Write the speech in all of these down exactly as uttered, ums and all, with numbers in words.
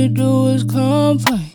you do is complain.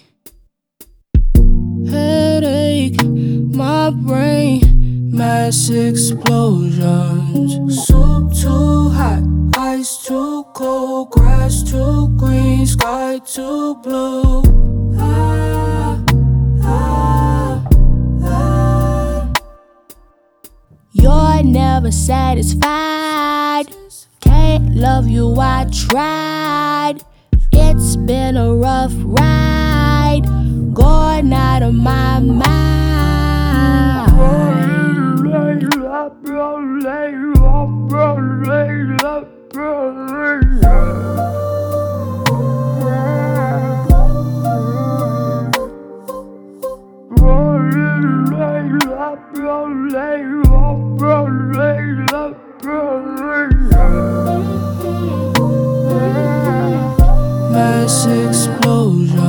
Headache, my brain, mass explosions. Soup too hot, ice too cold, grass too green, sky too blue. Ah, ah, ah. You're never satisfied. Can't love you, I tried. It's been a rough ride, going out of my mind. Mass explosion.